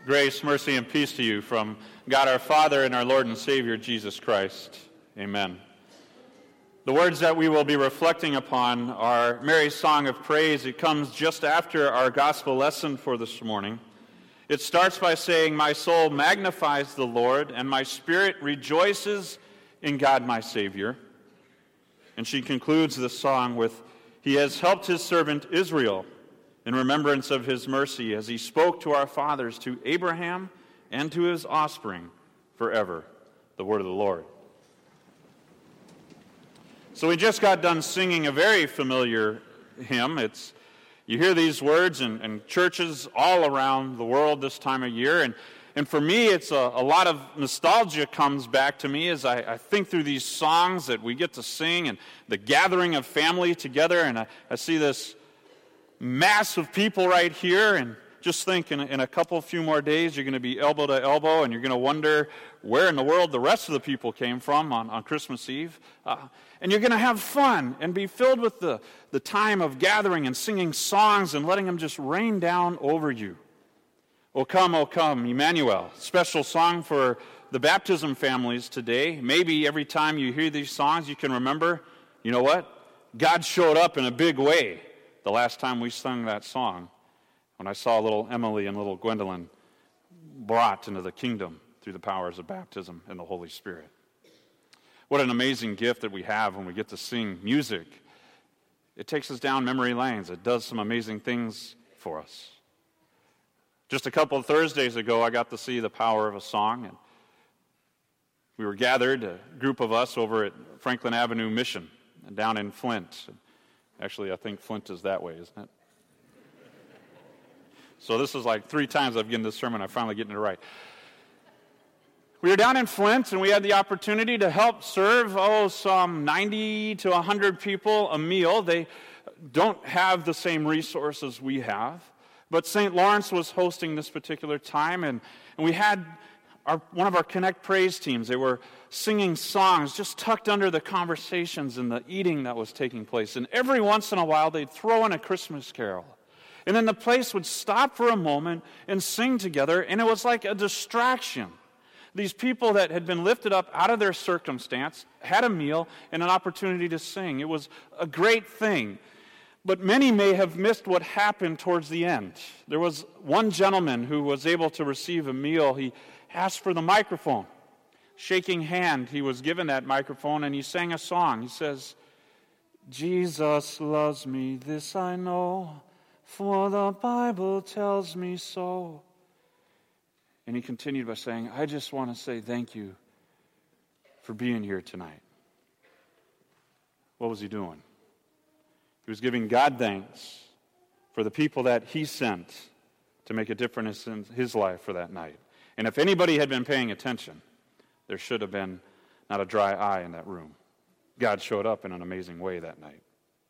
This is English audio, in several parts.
Grace, mercy, and peace to you from God our Father and our Lord and Savior, Jesus Christ. Amen. The words that we will be reflecting upon are Mary's song of praise. It comes just after our gospel lesson for this morning. It starts by saying, "My soul magnifies the Lord, and my spirit rejoices in God my Savior." And she concludes the song with, "He has helped his servant Israel in remembrance of his mercy, as he spoke to our fathers, to Abraham and to his offspring forever." The word of the Lord. So we just got done singing a very familiar hymn. You hear these words in churches all around the world this time of year, and for me, it's a lot of nostalgia comes back to me as I think through these songs that we get to sing and the gathering of family together, and I see this mass of people right here, and just think in a few more days you're going to be elbow to elbow, and you're going to wonder where in the world the rest of the people came from on Christmas Eve. And you're going to have fun and be filled with the time of gathering and singing songs and letting them just rain down over you. O come, Emmanuel. Special song for the baptism families today. Maybe every time you hear these songs you can remember, you know what? God showed up in a big way the last time we sung that song, when I saw little Emily and little Gwendolyn brought into the kingdom through the powers of baptism and the Holy Spirit. What an amazing gift that we have when we get to sing music. It takes us down memory lanes. It does some amazing things for us. Just a couple of Thursdays ago, I got to see the power of a song, and we were gathered, a group of us, over at Franklin Avenue Mission down in Flint. Actually, I think Flint is that way, isn't it? So this is like 3 times I've given this sermon, I'm finally getting it right. We were down in Flint, and we had the opportunity to help serve, some 90 to 100 people a meal. They don't have the same resources we have, but St. Lawrence was hosting this particular time, and we had one of our Connect Praise teams. They were singing songs just tucked under the conversations and the eating that was taking place. And every once in a while, they'd throw in a Christmas carol. And then the place would stop for a moment and sing together, and it was like a distraction. These people that had been lifted up out of their circumstance had a meal and an opportunity to sing. It was a great thing. But many may have missed what happened towards the end. There was one gentleman who was able to receive a meal. He asked for the microphone. Shaking hand, he was given that microphone, and he sang a song. He says, "Jesus loves me, this I know, for the Bible tells me so." And he continued by saying, "I just want to say thank you for being here tonight." What was he doing? He was giving God thanks for the people that he sent to make a difference in his life for that night. And if anybody had been paying attention, there should have been not a dry eye in that room. God showed up in an amazing way that night.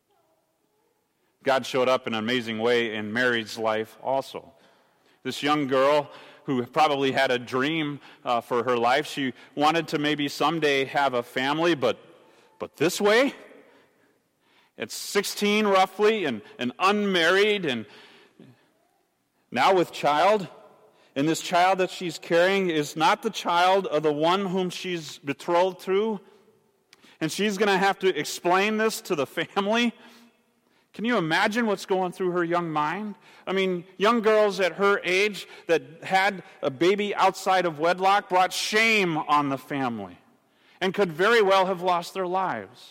God showed up in an amazing way in Mary's life also. This young girl who probably had a dream for her life. She wanted to maybe someday have a family, but this way? At 16 roughly, and unmarried, and now with child. And this child that she's carrying is not the child of the one whom she's betrothed to. And she's going to have to explain this to the family. Can you imagine what's going through her young mind? I mean, young girls at her age that had a baby outside of wedlock brought shame on the family and could very well have lost their lives.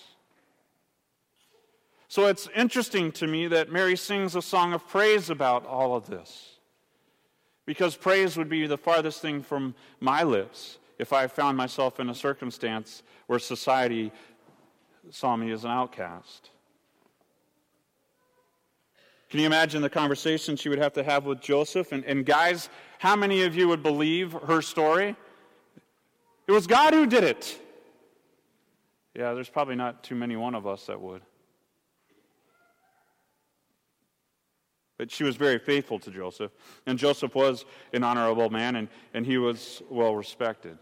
So it's interesting to me that Mary sings a song of praise about all of this, because praise would be the farthest thing from my lips if I found myself in a circumstance where society saw me as an outcast. Can you imagine the conversation she would have to have with Joseph? And guys, how many of you would believe her story? It was God who did it. Yeah, there's probably not too many one of us that would. But she was very faithful to Joseph. And Joseph was an honorable man, and he was well respected.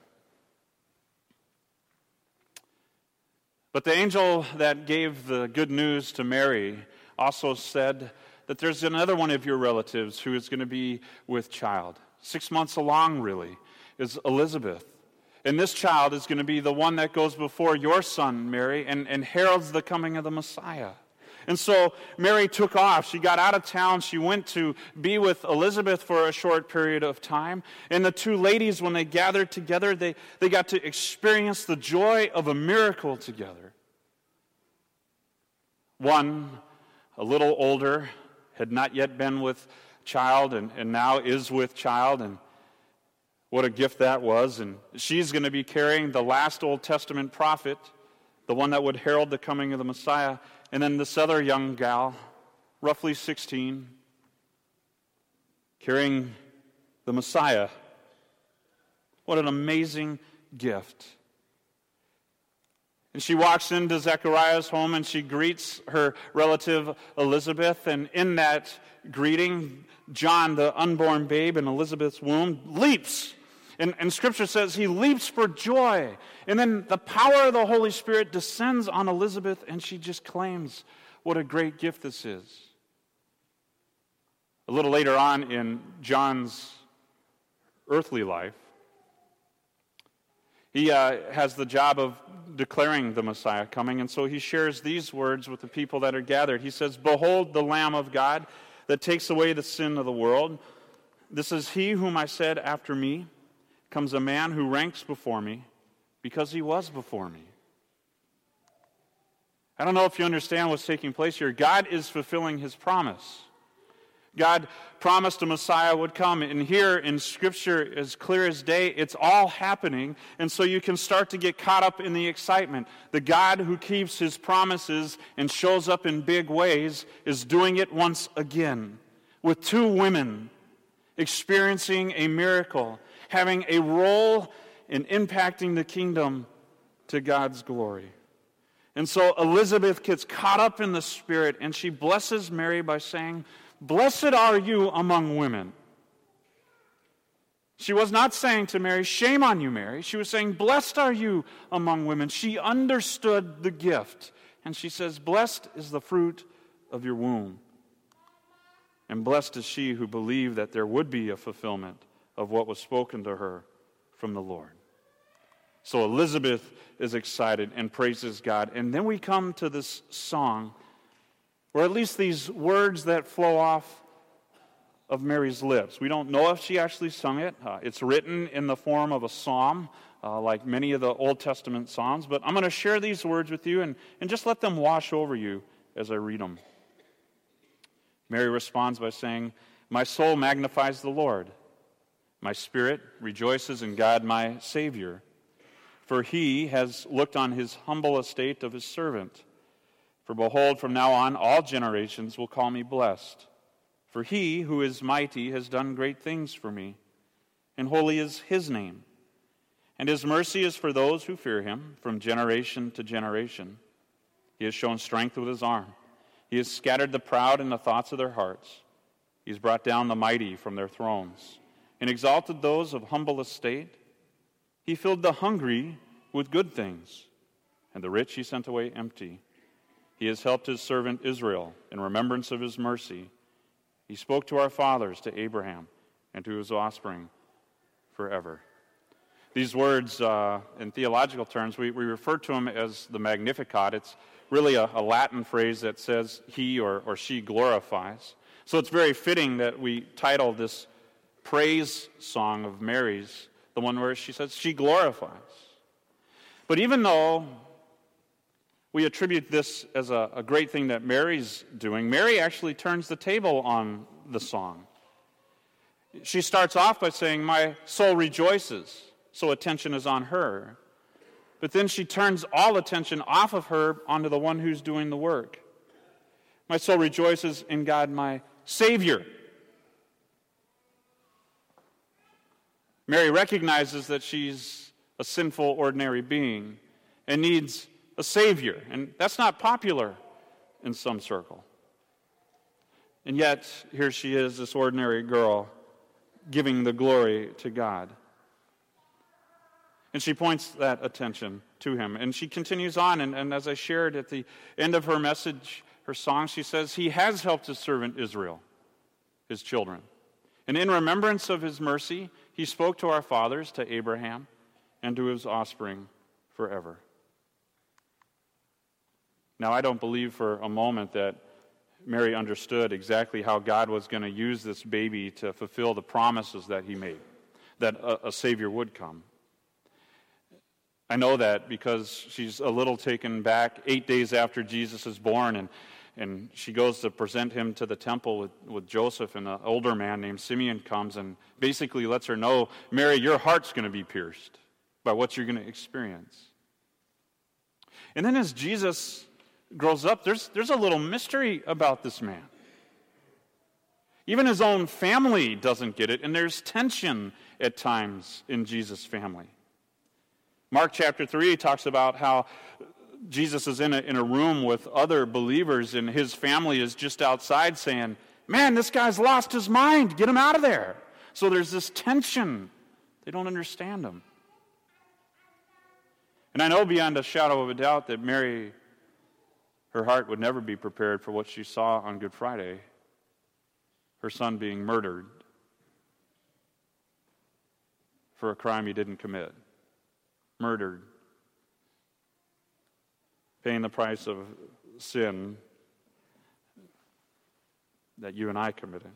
But the angel that gave the good news to Mary also said that there's another one of your relatives who is going to be with child. 6 months along really, is Elizabeth. And this child is going to be the one that goes before your son, Mary, and heralds the coming of the Messiah. And so Mary took off. She got out of town. She went to be with Elizabeth for a short period of time. And the two ladies, when they gathered together, they got to experience the joy of a miracle together. One, a little older, had not yet been with child and now is with child. And what a gift that was. And she's going to be carrying the last Old Testament prophet, the one that would herald the coming of the Messiah. And then this other young gal, roughly 16, carrying the Messiah. What an amazing gift. And she walks into Zechariah's home and she greets her relative Elizabeth. And in that greeting, John, the unborn babe in Elizabeth's womb, leaps. And Scripture says he leaps for joy. And then the power of the Holy Spirit descends on Elizabeth, and she just claims what a great gift this is. A little later on in John's earthly life, he has the job of declaring the Messiah coming, and so he shares these words with the people that are gathered. He says, "Behold the Lamb of God that takes away the sin of the world. This is he whom I said, after me comes a man who ranks before me because he was before me." I don't know if you understand what's taking place here. God is fulfilling his promise. God promised a Messiah would come, and here in Scripture, as clear as day, it's all happening, and so you can start to get caught up in the excitement. The God who keeps his promises and shows up in big ways is doing it once again, with two women experiencing a miracle, having a role in impacting the kingdom to God's glory. And so Elizabeth gets caught up in the Spirit, and she blesses Mary by saying, "Blessed are you among women." She was not saying to Mary, "Shame on you, Mary." She was saying, "Blessed are you among women." She understood the gift. And she says, "Blessed is the fruit of your womb. And blessed is she who believed that there would be a fulfillment of what was spoken to her from the Lord." So Elizabeth is excited and praises God. And then we come to this song, or at least these words that flow off of Mary's lips. We don't know if she actually sung it. It's written in the form of a psalm, like many of the Old Testament psalms. But I'm going to share these words with you and just let them wash over you as I read them. Mary responds by saying, "My soul magnifies the Lord. My spirit rejoices in God my Savior, for he has looked on his humble estate of his servant. For behold, from now on all generations will call me blessed. For he who is mighty has done great things for me, and holy is his name. And his mercy is for those who fear him from generation to generation. He has shown strength with his arm. He has scattered the proud in the thoughts of their hearts. He has brought down the mighty from their thrones and exalted those of humble estate. He filled the hungry with good things, and the rich he sent away empty. He has helped his servant Israel in remembrance of his mercy. He spoke to our fathers, to Abraham, and to his offspring forever." These words, in theological terms, we refer to them as the Magnificat. It's really a Latin phrase that says he or she glorifies. So it's very fitting that we title this praise song of Mary's, the one where she says she glorifies. But even though we attribute this as a great thing that Mary's doing, Mary actually turns the table on the song. She starts off by saying, "My soul rejoices," so attention is on her. But then she turns all attention off of her onto the one who's doing the work. "My soul rejoices in God my Savior." Mary recognizes that she's a sinful, ordinary being and needs a Savior. And that's not popular in some circle. And yet, here she is, this ordinary girl, giving the glory to God. And she points that attention to him. And she continues on, and as I shared at the end of her message, her song, she says, "He has helped his servant Israel," his children. And in remembrance of his mercy, he spoke to our fathers, to Abraham, and to his offspring forever. Now, I don't believe for a moment that Mary understood exactly how God was going to use this baby to fulfill the promises that he made, that a Savior would come. I know that because she's a little taken back 8 days after Jesus is born, and she goes to present him to the temple with Joseph, and an older man named Simeon comes and basically lets her know, Mary, your heart's going to be pierced by what you're going to experience. And then as Jesus grows up, there's a little mystery about this man. Even his own family doesn't get it, and there's tension at times in Jesus' family. Mark chapter 3 talks about how Jesus is in a room with other believers, and his family is just outside saying, man, this guy's lost his mind. Get him out of there. So there's this tension. They don't understand him. And I know beyond a shadow of a doubt that Mary, her heart would never be prepared for what she saw on Good Friday, her son being murdered for a crime he didn't commit. Murdered. Paying the price of sin that you and I committed.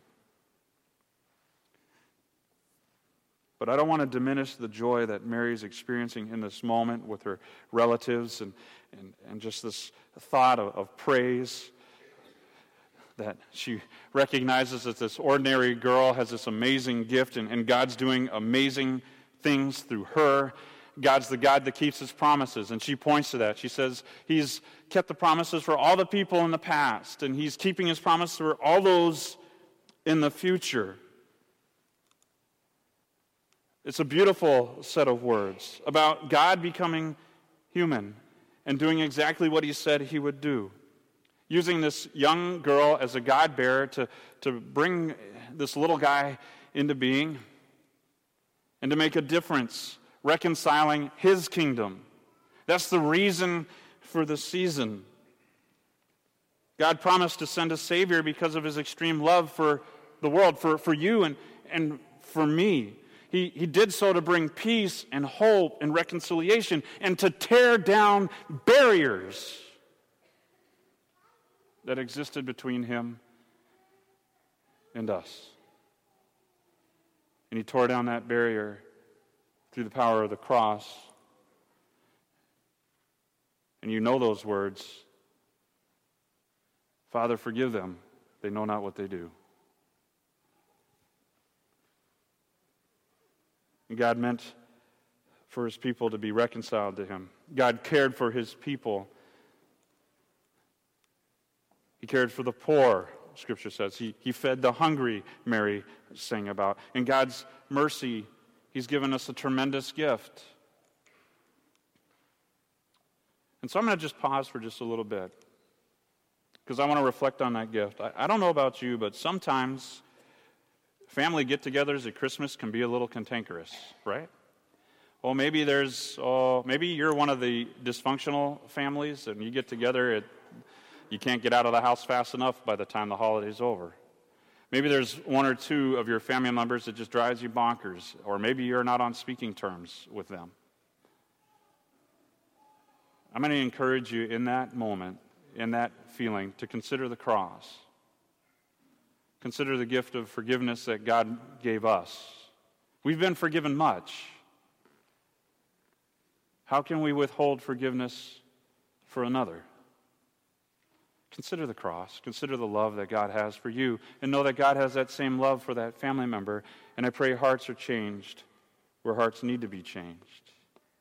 But I don't want to diminish the joy that Mary's experiencing in this moment with her relatives and just this thought of praise that she recognizes that this ordinary girl has this amazing gift and God's doing amazing things through her. God's the God that keeps his promises, and she points to that. She says he's kept the promises for all the people in the past, and he's keeping his promise for all those in the future. It's a beautiful set of words about God becoming human and doing exactly what he said he would do. Using this young girl as a God-bearer to bring this little guy into being and to make a difference, reconciling his kingdom. That's the reason for the season. God promised to send a Savior because of his extreme love for the world, for you and for me. He did so to bring peace and hope and reconciliation and to tear down barriers that existed between him and us. And he tore down that barrier through the power of the cross. And you know those words. Father, forgive them. They know not what they do. And God meant for his people to be reconciled to him. God cared for his people. He cared for the poor, Scripture says. He fed the hungry, Mary sang about. In God's mercy, he's given us a tremendous gift. And so I'm going to just pause for just a little bit because I want to reflect on that gift. I don't know about you, but sometimes family get-togethers at Christmas can be a little cantankerous, right? Well, maybe you're one of the dysfunctional families and you get together, you can't get out of the house fast enough by the time the holiday's over. Maybe there's one or two of your family members that just drives you bonkers, or maybe you're not on speaking terms with them. I'm going to encourage you in that moment, in that feeling, to consider the cross. Consider the gift of forgiveness that God gave us. We've been forgiven much. How can we withhold forgiveness for another? Consider the cross. Consider the love that God has for you. And know that God has that same love for that family member. And I pray hearts are changed where hearts need to be changed.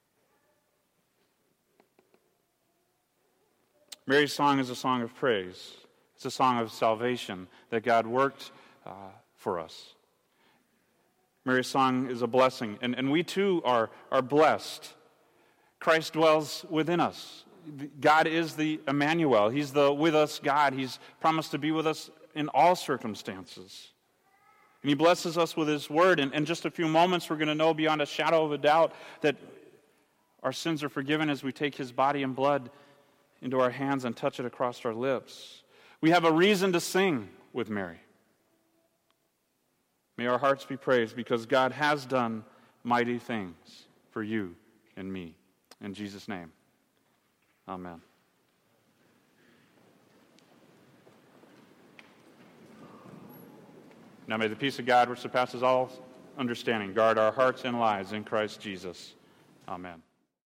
Mary's song is a song of praise. It's a song of salvation that God worked for us. Mary's song is a blessing. And we too are blessed. Christ dwells within us. God is the Emmanuel. He's the with us God. He's promised to be with us in all circumstances. And he blesses us with his word. And in just a few moments, we're going to know beyond a shadow of a doubt that our sins are forgiven as we take his body and blood into our hands and touch it across our lips. We have a reason to sing with Mary. May our hearts be praised because God has done mighty things for you and me. In Jesus' name, amen. Now may the peace of God, which surpasses all understanding, guard our hearts and lives in Christ Jesus. Amen.